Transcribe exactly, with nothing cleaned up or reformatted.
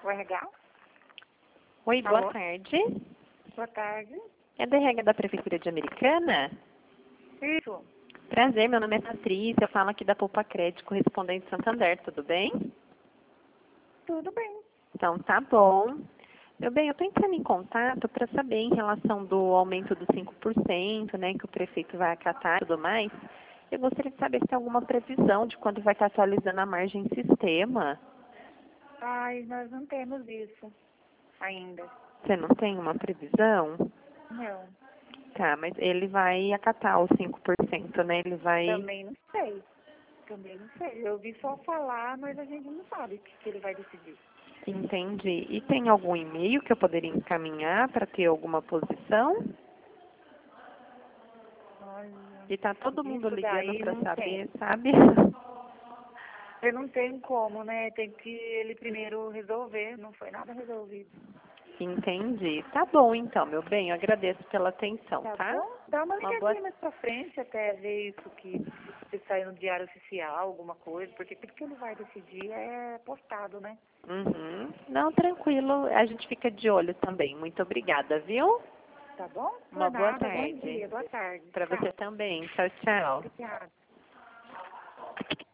O R H? Oi, boa Alô? tarde. Boa tarde. É da R H da Prefeitura de Americana? Isso. Prazer, meu nome é Patrícia, eu falo aqui da Poupa Crédito, correspondente Santander, tudo bem? Tudo bem. Então, tá bom. Meu bem, eu estou entrando em contato para saber em relação do aumento dos cinco por cento, né, que o prefeito vai acatar e tudo mais. Eu gostaria de saber se tem alguma previsão de quando vai estar atualizando a margem em sistema. Ai, nós não temos isso ainda. Você não tem uma previsão? Não. Tá, mas ele vai acatar os cinco por cento, né? Ele vai... Também não sei. Também não sei. Eu ouvi só falar, mas a gente não sabe o que, que ele vai decidir. Entendi. E tem algum e-mail que eu poderia encaminhar para ter alguma posição? Olha, E tá todo mundo isso ligando daí para não saber, tem. sabe? Eu não tenho como, né? Tem que ele primeiro resolver. Não foi nada resolvido. Entendi. Tá bom então, meu bem. Eu agradeço pela atenção, Tá tá? bom? Dá uma Uma boa... ligadinha mais pra frente até ver isso que se sair no diário oficial, alguma coisa, porque tudo que ele vai decidir é postado, né? Uhum. Não, tranquilo. A gente fica de olho também. Muito obrigada, viu? Tá bom? Uma Por boa nada. Bom tarde. dia. Boa tarde. Para Tchau. você também. Tchau, tchau. Obrigada.